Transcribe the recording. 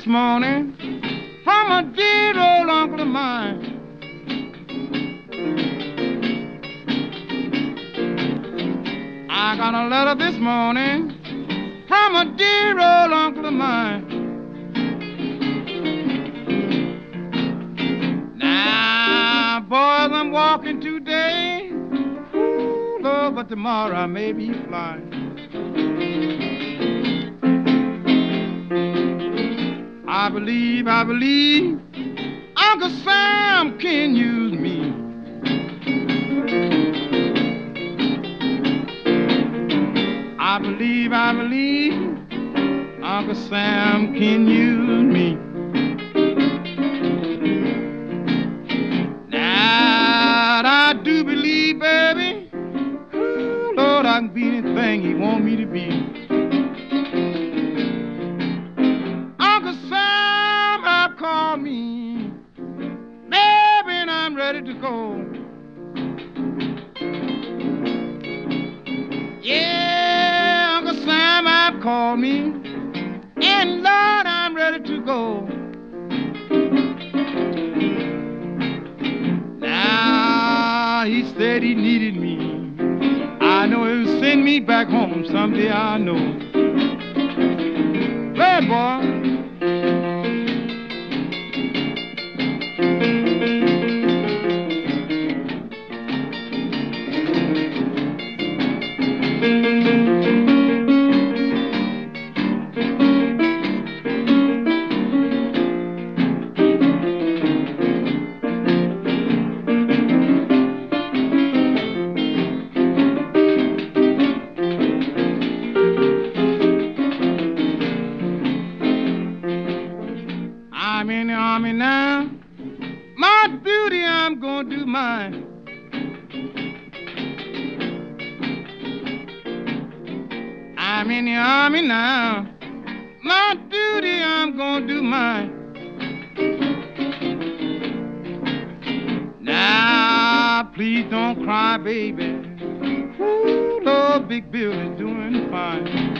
this morning from a dear old uncle of mine. I got a letter this morning from a dear old uncle of mine. Now, boys, I'm walking today, ooh, Lord, but tomorrow I may be flying. I believe Uncle Sam can use me. I believe Uncle Sam can use me. Now I do believe, baby, ooh, Lord, I can be anything he want me to be. Uncle Sam have called me, baby, and I'm ready to go. Yeah, Uncle Sam have called me, and Lord, I'm ready to go. Now, he said he needed me. I know he'll send me back home someday, I know. Hey, boy. I'm in the army now. My duty, I'm gonna do mine. I'm in the army now. My duty, I'm gonna do mine. Now, please don't cry, baby. Ooh, Lord, Big Bill is doing fine.